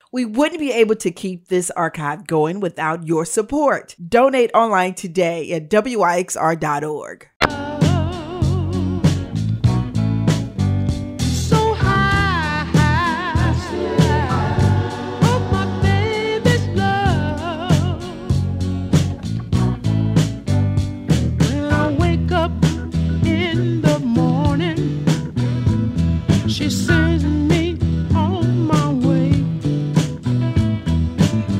We wouldn't be able to keep this archive going without your support. Donate online today at wyxr.org. She sends me on my way.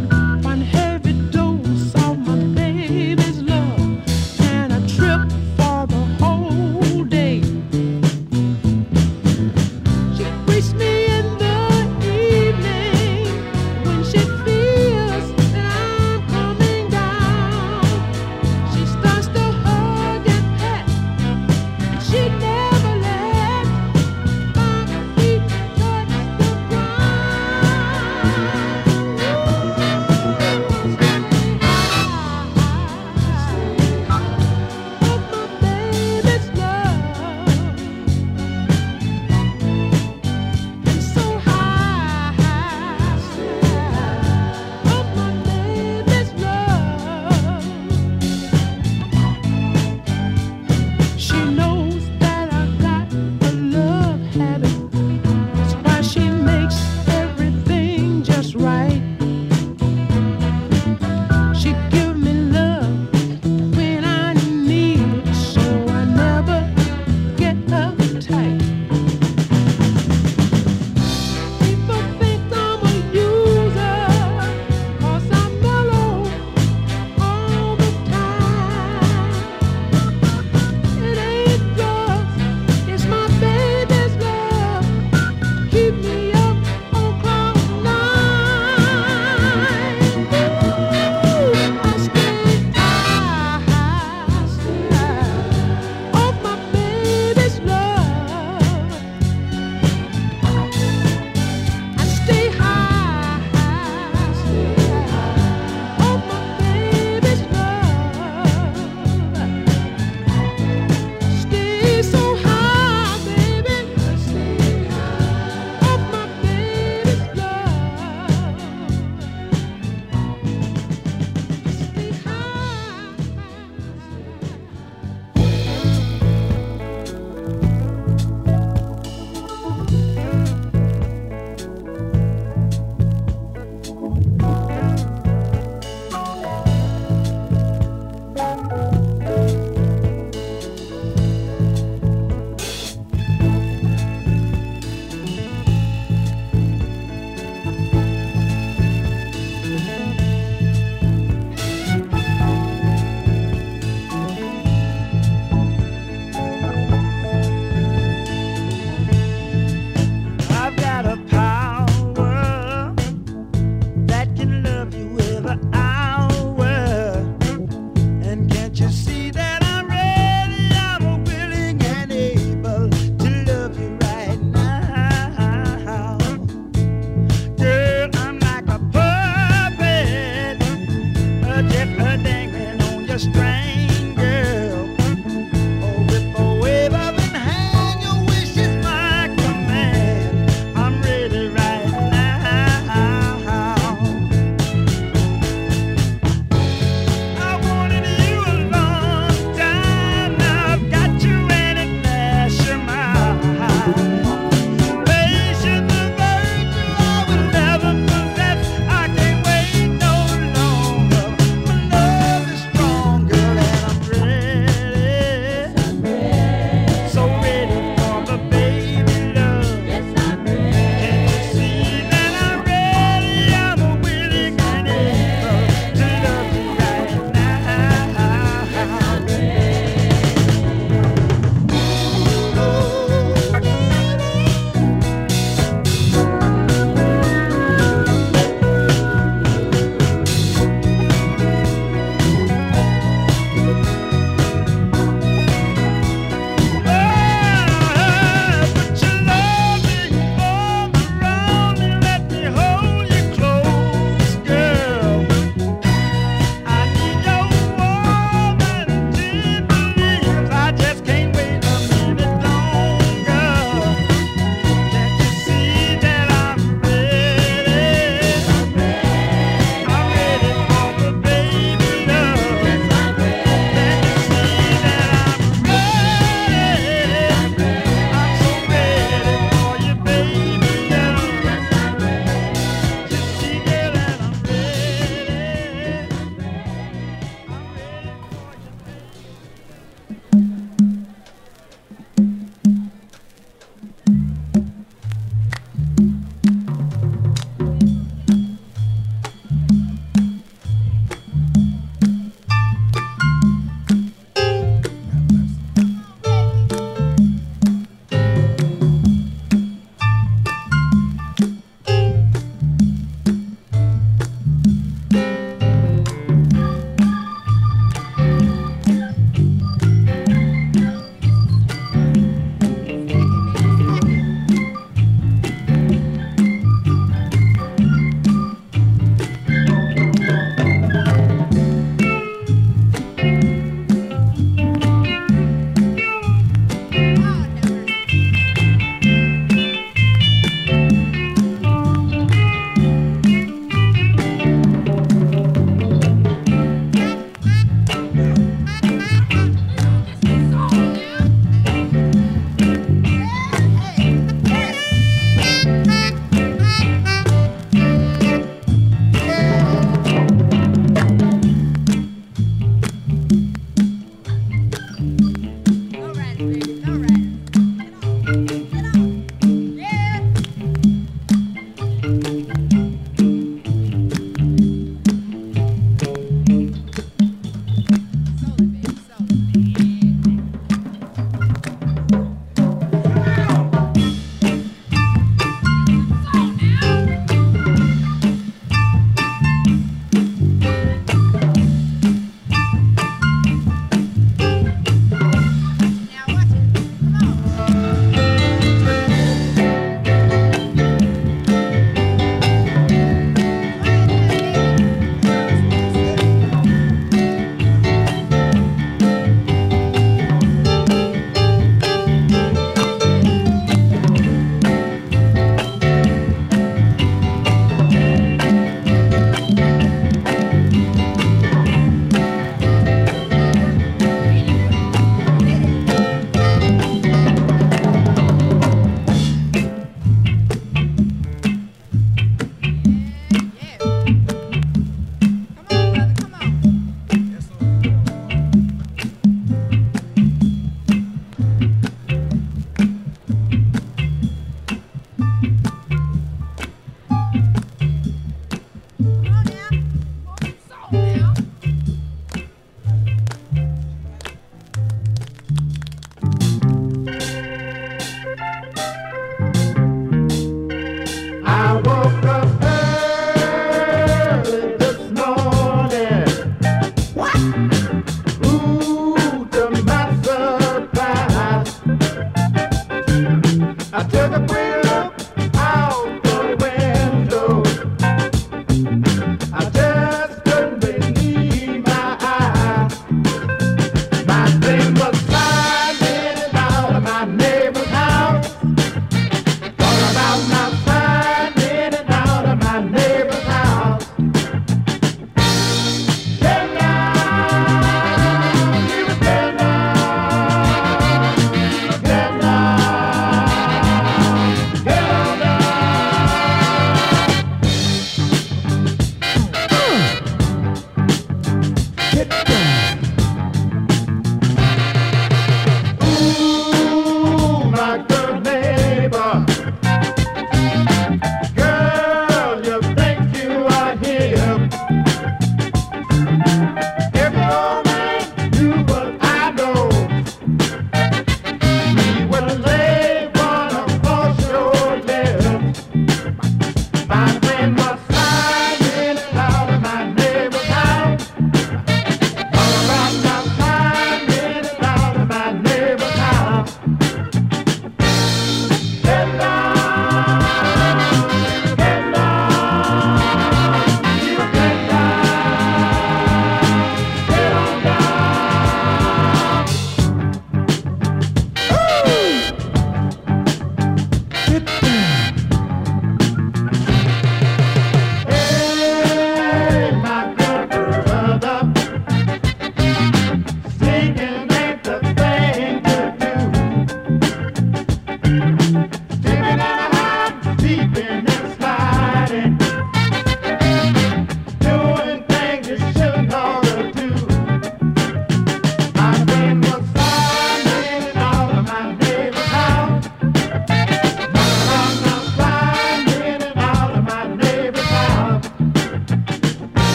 One heavy dose of my baby's love and a trip for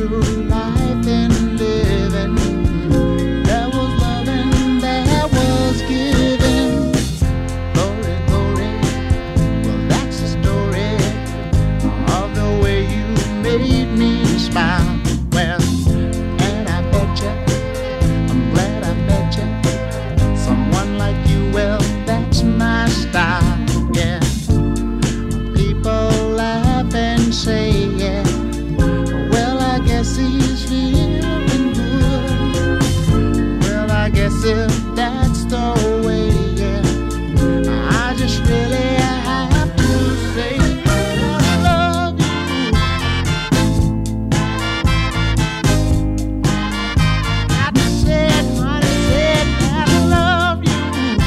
true life and living. There was love and there was giving. Glory, glory, well that's the story of the way you made me smile. Well, and I bet you, I'm glad I met you. Someone like you, well that's my style. Yeah, people laugh and say, yeah, well I guess he's feeling good. Well, I guess if that's the way, yeah, I just really have to say I love you. I just said, honey, said I love you.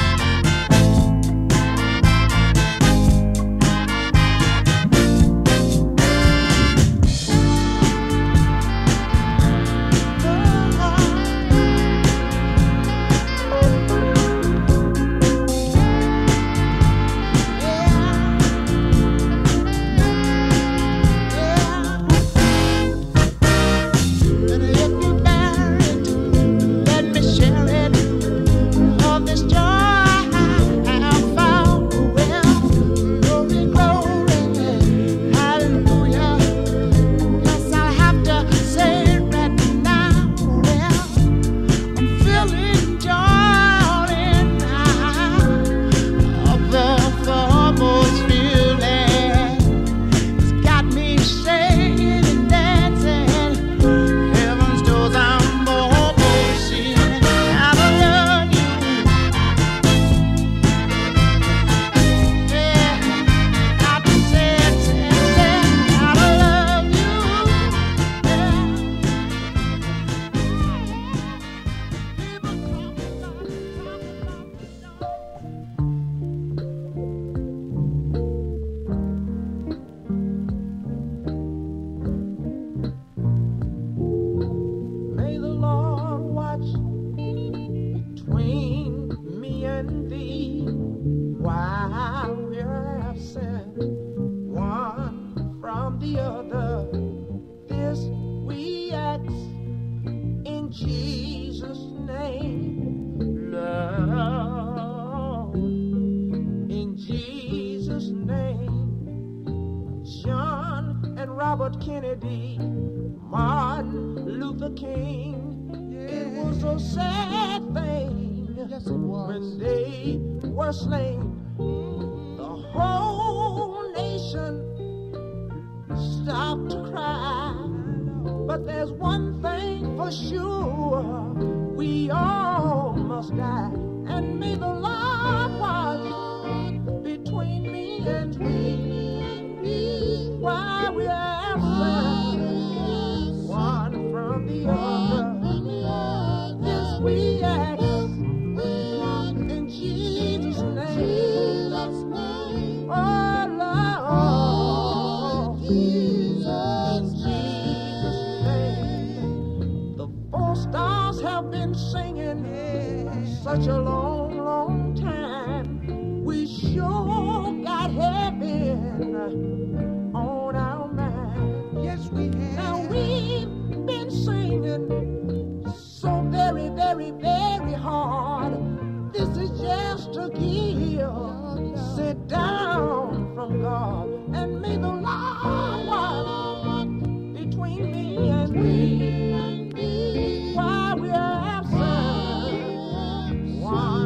May the Lord watch between me and thee while we're absent one from the other. This we ask in Jesus' name, Lord, in Jesus' name. John and Robert Kennedy, Martin Luther King. It was a sad thing, yes, it was, when they were slain. The whole nation stopped to cry. But there's one thing for sure, we all must die. And may the Lord watch between me and thee while we're absent one from the other. This we ask in Jesus' name. Oh Lord, in Jesus' name. The four stars have been singing such a long, long time. We sure got heaven on our mind. Yes, we have. Now we've been singing so very, very, very hard. This is just a gift sit down from God. And may the Lord watch between me and thee while we're absent one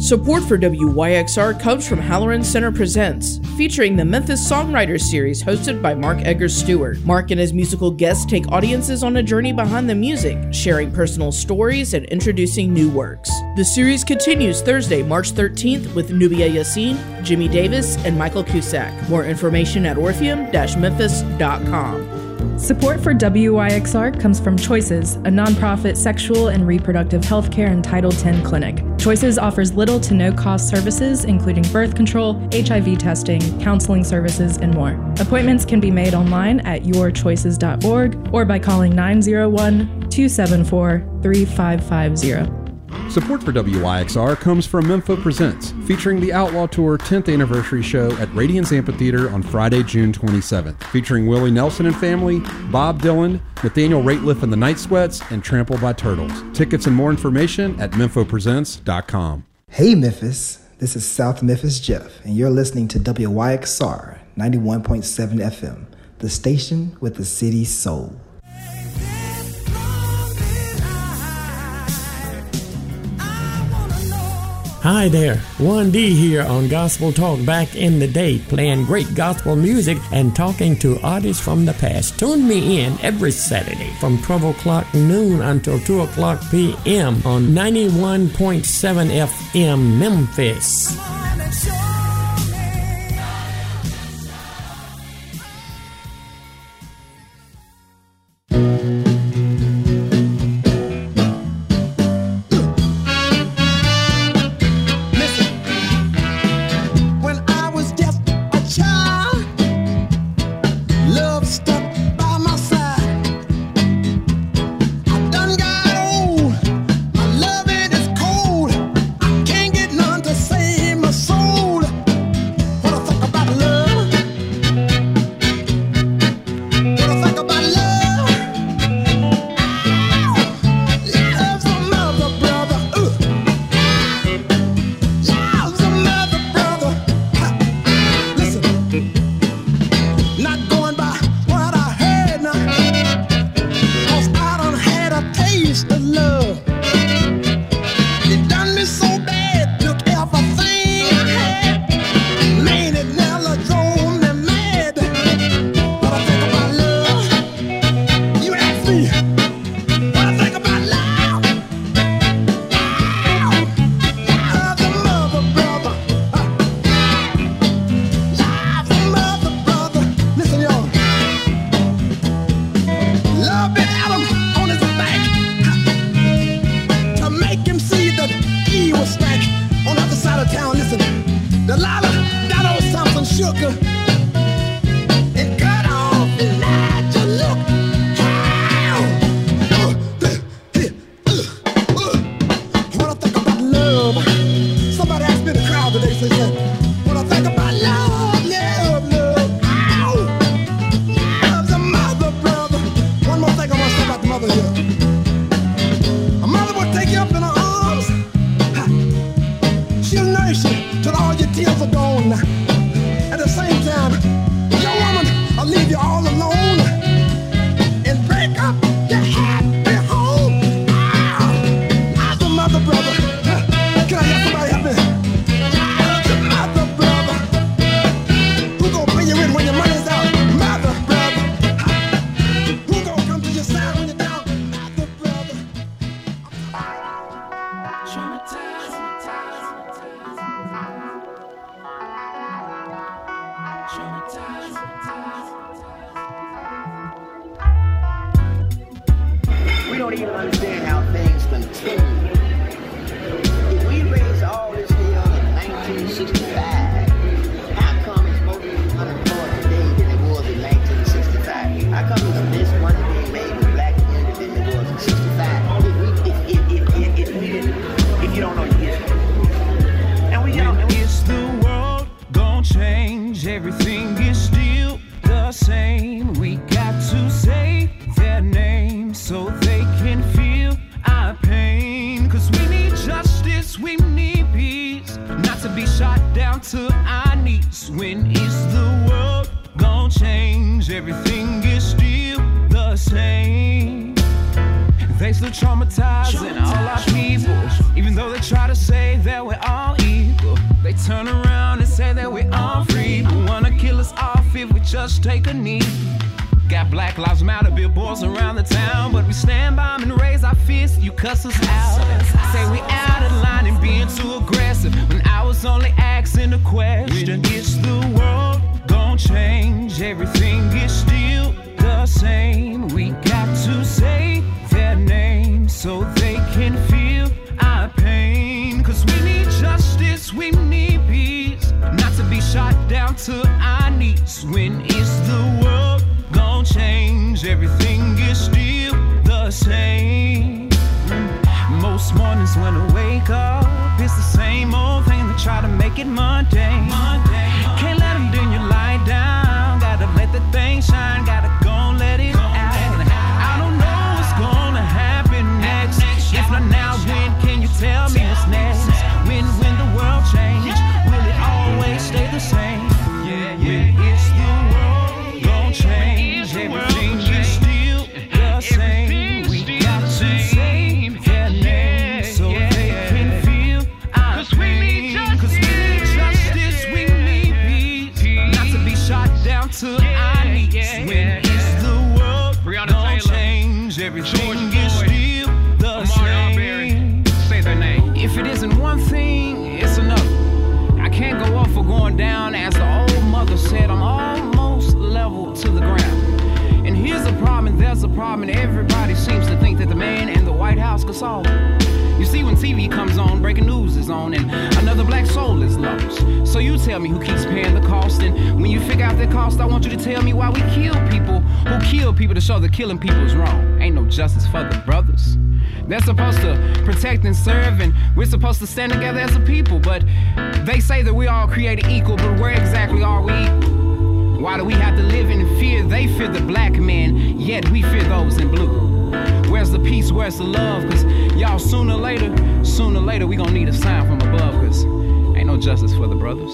Support for WYXR comes from Halloran Center Presents, featuring the Memphis Songwriters Series hosted by Mark Edgar Stewart. Mark and his musical guests take audiences on a journey behind the music, sharing personal stories and introducing new works. The series continues Thursday, March 13th with Nubia Yassin, Jimmy Davis, and Michael Cusack. More information at orpheum-memphis.com. Support for WYXR comes from Choices, a nonprofit sexual and reproductive health care and Title X clinic. Choices offers little to no cost services, including birth control, HIV testing, counseling services, and more. Appointments can be made online at yourchoices.org or by calling 901-274-3550. Support for WYXR comes from Mempho Presents, featuring the Outlaw Tour 10th anniversary show at Radiance Amphitheater on Friday, June 27th, featuring Willie Nelson and family, Bob Dylan, Nathaniel Rateliff and the Night Sweats, and Trampled by Turtles. Tickets and more information at memphopresents.com. Hey Memphis, this is South Memphis Jeff, and you're listening to WYXR 91.7 FM, the station with the city's soul. Hi there, 1D here on Gospel Talk back in the day, playing great gospel music and talking to artists from the past. Tune me in every Saturday from 12 o'clock noon until 2 o'clock p.m. on 91.7 FM Memphis. We don't even understand how things continue. If we raised all this hell in 1965, how come it's more unemployed today than it was in 1965? How come it's this money being made with black community than it was in 65? If you don't know your history. And we don't. Is the world gonna change? Everything is still the same. We got to say their names so they can feel our pain. 'Cause we need justice, we need peace, not to be shot down to our knees. When is the world gonna change? Everything is still the same. They still traumatizing all our people. Even though they try to say that we're all equal, they turn around and say that we're all free. But wanna kill us off if we just take a knee. Got Black Lives Matter billboards around the town, but we stand by 'em and raise our fists, you cuss us out. Say we out of line and being too aggressive, when I was only asking a question. Is the world gon' change? Everything is still the same. We got to say their names so they can feel our pain. Cause we need justice, we need peace, not to be shot down to our knees. When is the world gon' change? Everything is still the same. Most mornings when I wake up, it's the same old thing. They try to make it mundane. Can't let them dim your light down. Gotta let the thing shine. Gotta go and let it out. I don't know what's gonna happen next. If not now, when can you tell me what's next? When the world change, will it always stay the same? When is the world gon' change? Everything is still the same. We got to say their names so they can feel our pain. Cause we need justice, we need peace, not to be shot down to our knees. When is the world gon' change? Everything is still the same. Say their name. If it isn't one thing, it's another. I can't go up or going down. As the old mother said, I'm almost level to the ground. And here's a problem, and there's a problem, and everybody seems to think that the man in the White House could solve it. You see, when TV comes on, breaking news is on, and another black soul is lost. So you tell me who keeps paying the cost, and when you figure out the cost, I want you to tell me why we kill people who kill people to show that killing people is wrong. Ain't no justice for the brothers. They're supposed to protect and serve, and we're supposed to stand together as a people. But they say that we all created equal, but where exactly are we equal? Why do we have to live in fear? They fear the black man, yet we fear those in blue. Where's the peace? Where's the love? Cause y'all, sooner or later, we gonna need a sign from above. Cause ain't no justice for the brothers.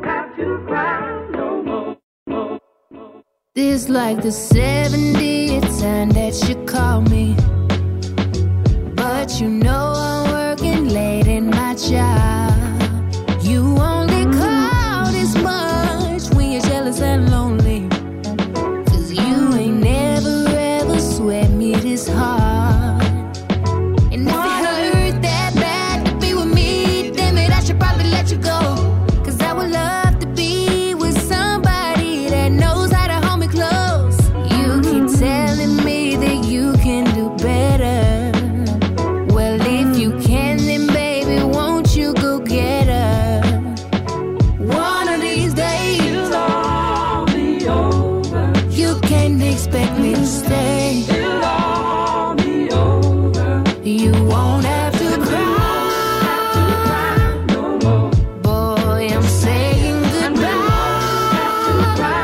It's like the 70s. sign that you call me. But you know I'm working late in my job. You only call this much when you're jealous and lonely. 'Cause you ain't never ever sweat me this hard. And if it hurt that bad to be with me, damn it, I should probably let you go. 'Cause I would love to be with somebody that knows how to hold me close. You keep telling me that you can do better. Well, if you can, then baby, won't you go get her? One of these days, it'll all be over. You can't expect me to stay. It'll all be over. You won't have to cry no more. Boy, I'm saying goodbye.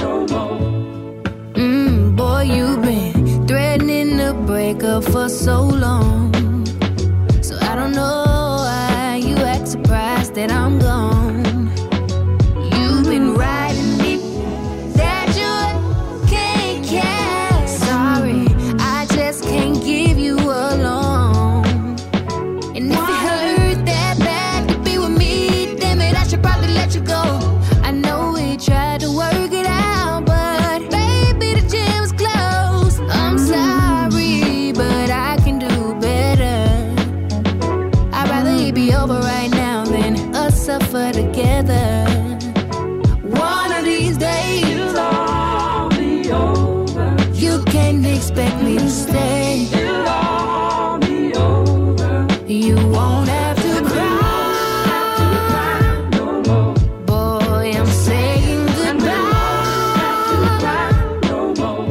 Boy, you've been threatening to break up for so long. So I don't know why you act surprised that I'm gone. You've been writing me that you can't care. Sorry, I just can't give you a loan. And if it hurt that bad to be with me, damn it, I should probably let you go. I know we tried to work it out, but baby, the gym's closed. I'm sorry, but I can do better. I'd rather it be over right now than us suffer together. One of these days, it'll all be over. You can't expect me to stay. It'll all be over. You won't have to cry no more. Boy, I'm saying goodbye no more.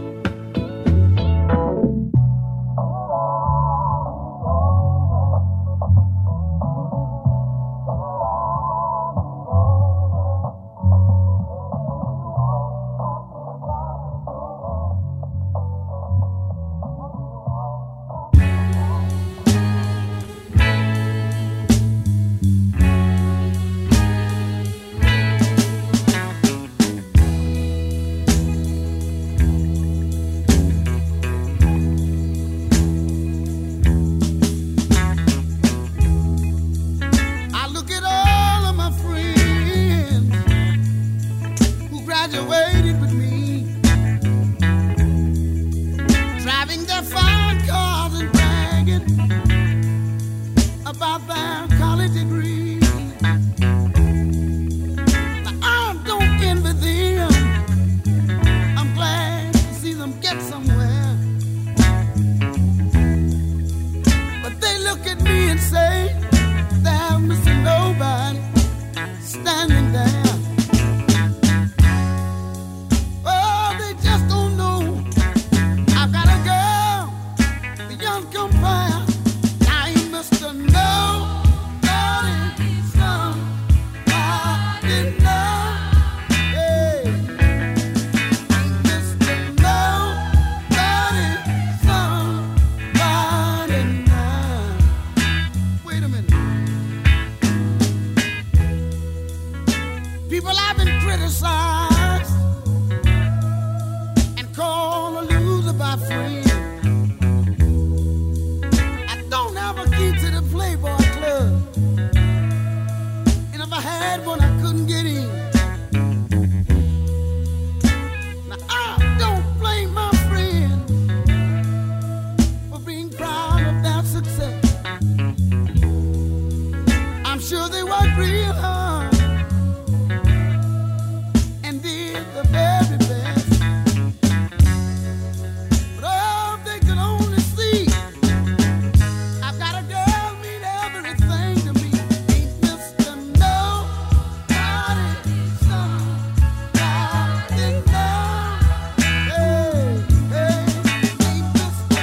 I look at all of my friends who graduated with me, driving their fine cars and bragging about their college degree. Now, I don't envy them. I'm glad to see them get somewhere. But they look at me and say, they're missing nobody standing there. Oh, they just don't know. I've got a girl beyond compare. I ain't Mr. Nobody, somebody know. Hey, ain't Mr. Nobody, somebody know. Wait a minute. People have been criticized and called a loser by friends. I don't have a key to the Playboy Club, and if I had one, I couldn't get in. Now I don't blame my friends for being proud of their success. I'm sure they worked real hard and did the very best. But oh, if they could only see, I've got a girl mean everything to me. Ain't Mr. Nobody, somebody know. Hey, hey, ain't Mr.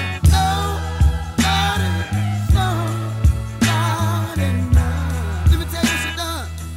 Nobody, somebody know. Let me tell you what she done.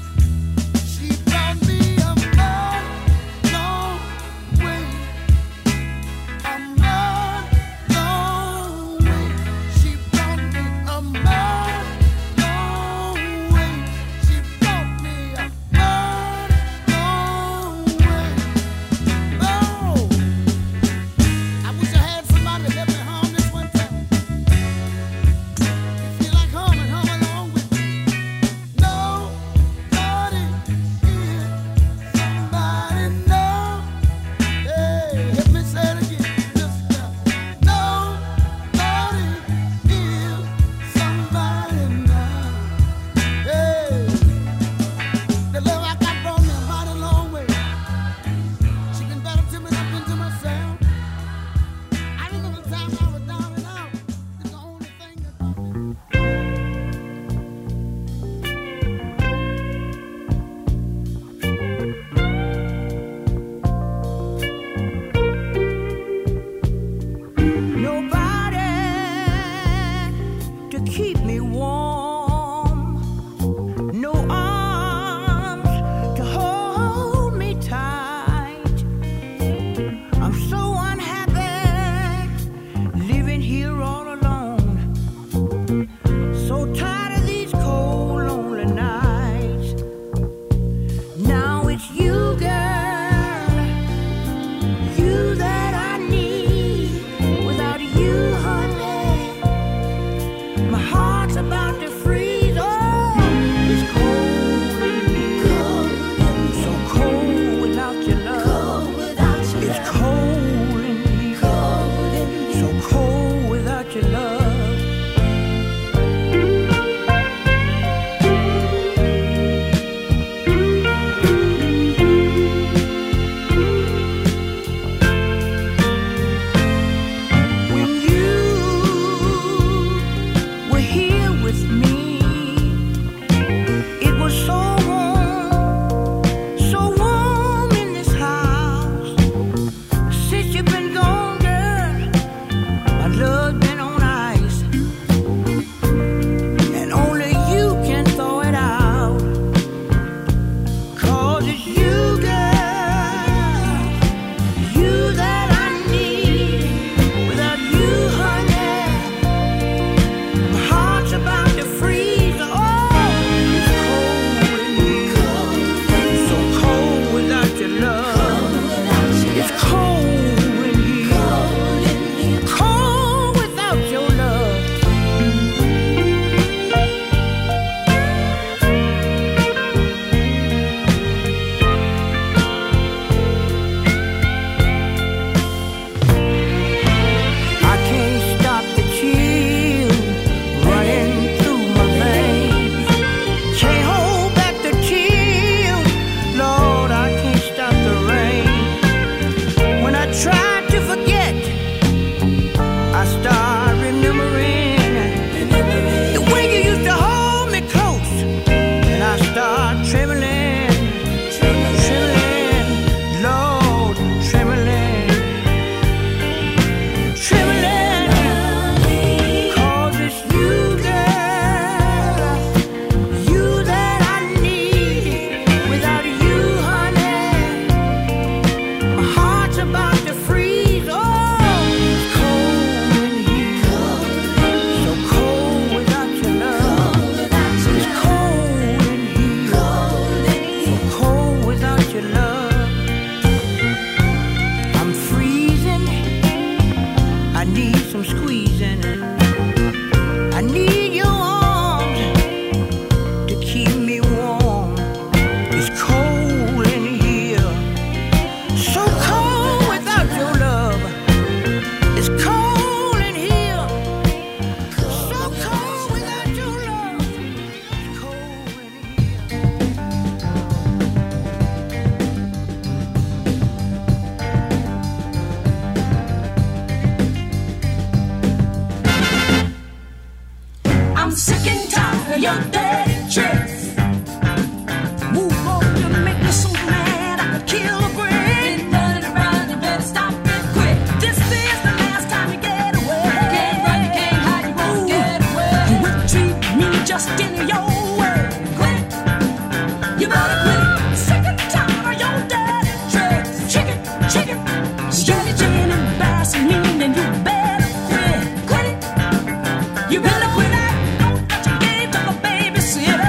your dirty tricks. Move on, you make me so mad I could kill a brick. Been running around, you better stop it quick. This is the last time you get away. Can't run, you can't hide, you won't get away. You wouldn't treat me just in your way. Quit it, you better quit it. Sick and tired of your dirty tricks. Chicken, chicken, strategy and embarrassing me, then you better quit. Quit it, you better quit that note that you gave to the babysitter.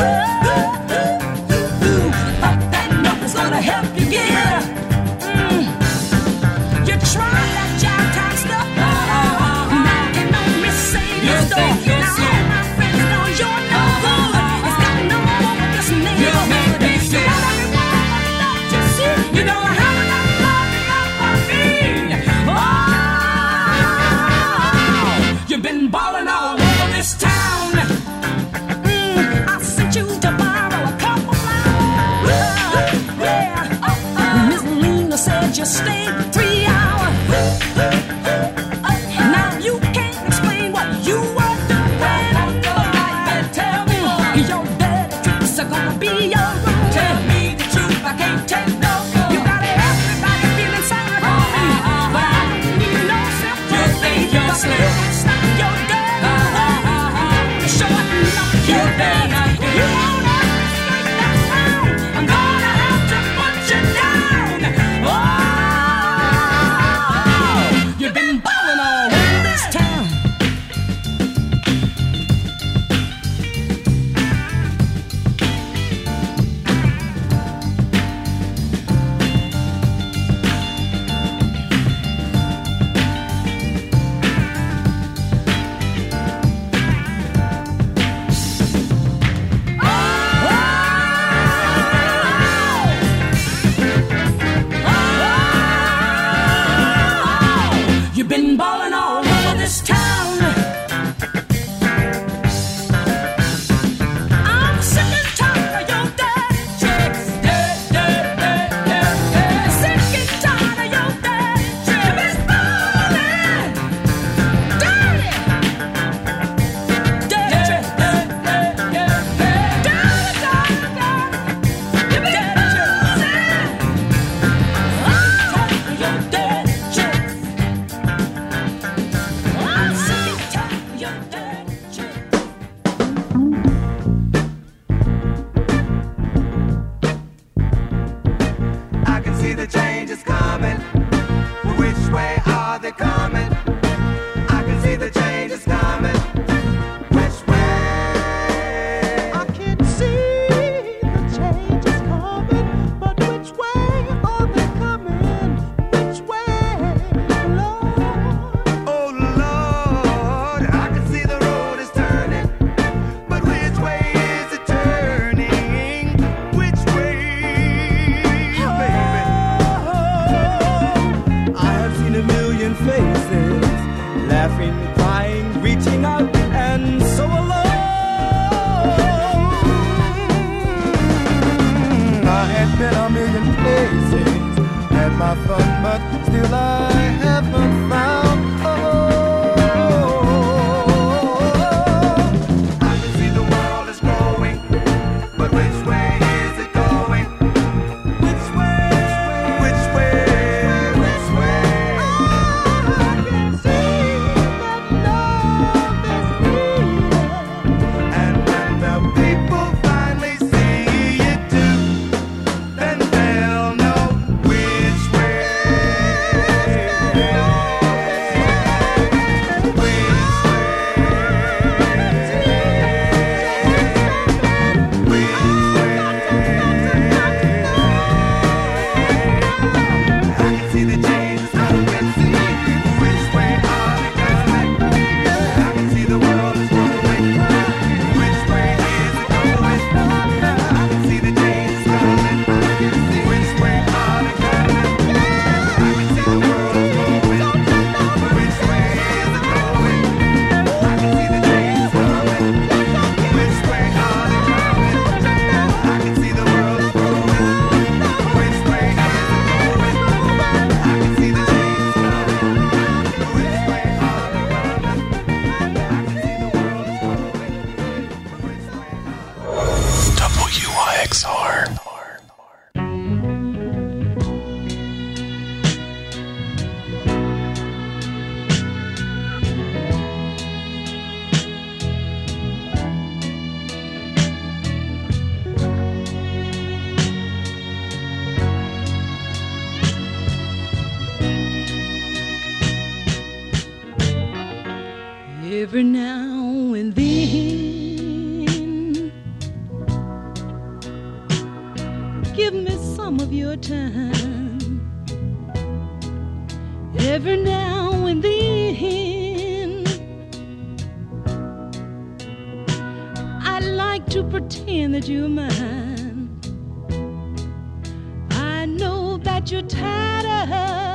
Thought that note was gonna help you get her. You tried that jam time stuff. Now can only save your store. Now all my friends know you're no good. It's got no more of this neighborhood. You got everyone that you see. You don't have enough love for me. Oh, you've been balling all over this town. I sent you to borrow a couple flowers. Miss Lena said you stayed 3 hours. Now you can't explain what you were doing. Tell me your dirty tricks are gonna be your ruin. Tell me the truth, I can't take no more. You got everybody feeling sorry for me, but I don't need no sympathy. You think you're slick? Stop your dirty showing up your dirty. You won't ever escape that frown. I'm gonna have to put you down. Oh, you've been balling all over this town. You've been balling all over this town. I'm sick and tired of your dirty tricks. Sick and tired of your dirty tricks. You've been balling dirty, dirty tricks. You've been your dirty tricks. I'm sick and tired of your dirty tricks. I can see the changes coming. Which way are they coming? I can see the changes coming. Which way? I can see the changes coming, but which way are they coming? Which way, Lord? Oh Lord, I can see the road is turning. But which way is it turning? Which way, baby? I have seen a million faces, laughing, crying, reaching out, and so alone. I had been a million places, had my fun, but still I haven't found home. I can see the world is growing. But which way is it going? Which way? Which way? Which way? I can see that love is real. And when the people finally see it too, then they'll know which way. WYXR. Every now and then, give me some of your time. Every now and then, I like to pretend that you're mine. I know that you're tied up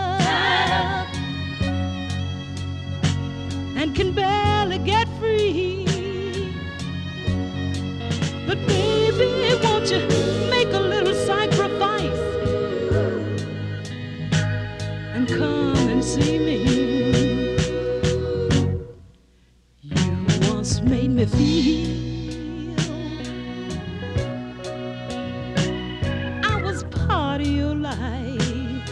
and can barely get free. But baby, won't you make a little sacrifice and come and see me? You once made me feel I was part of your life.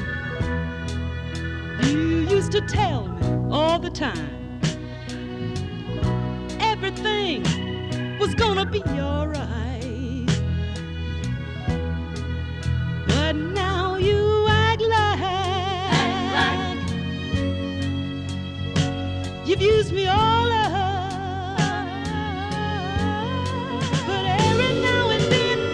You used to tell me all the time everything was gonna be alright. But now you act like you've used me all up. But every now and then,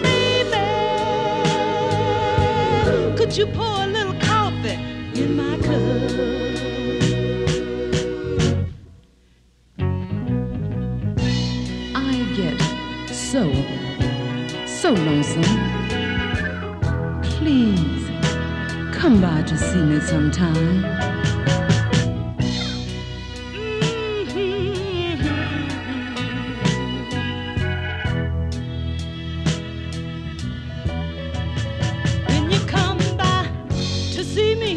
baby, could you pour a little coffee in my cup? So lonesome. Please, come by to see me sometime. When you come by to see me,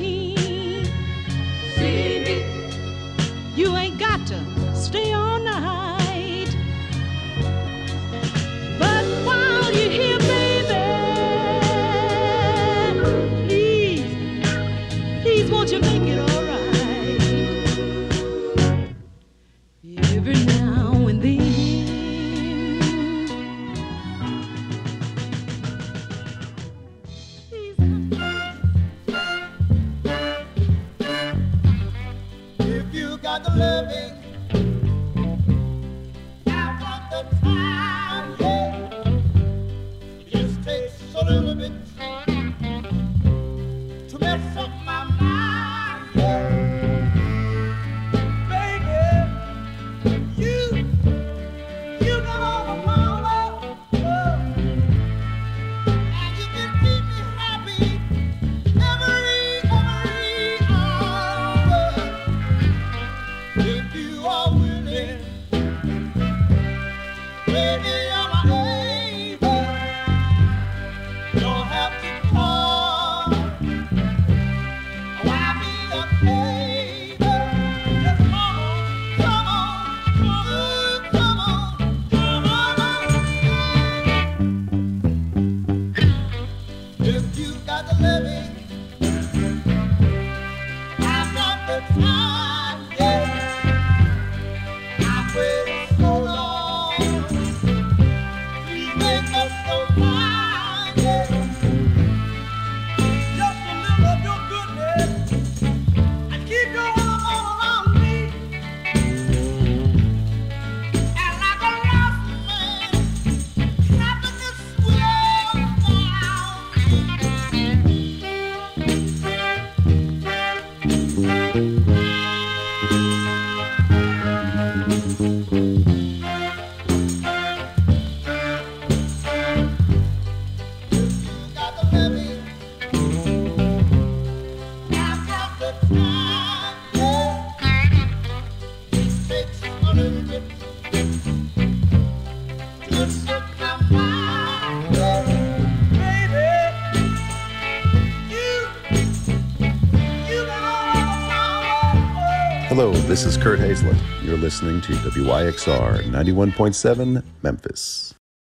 you ain't got to stay all night. But while you're here, baby, please won't you make it all right? Every now and then, If you got the loving, I want the time, yeah. It just takes a little bit to mess up my mind, yeah. Baby, you got all the power, and you can keep me happy every hour. If you are willing, baby, I'm able. Don't have to call. Why be a favor? Just come on. If you got the living, I've got the time, yeah. I've waited so long. Please make us so fine, yeah. Just a little of your goodness and keep your arm all around me. And like a rough man, trapping this world Hello, this is Kurt Hazlett. You're listening to WYXR 91.7 Memphis.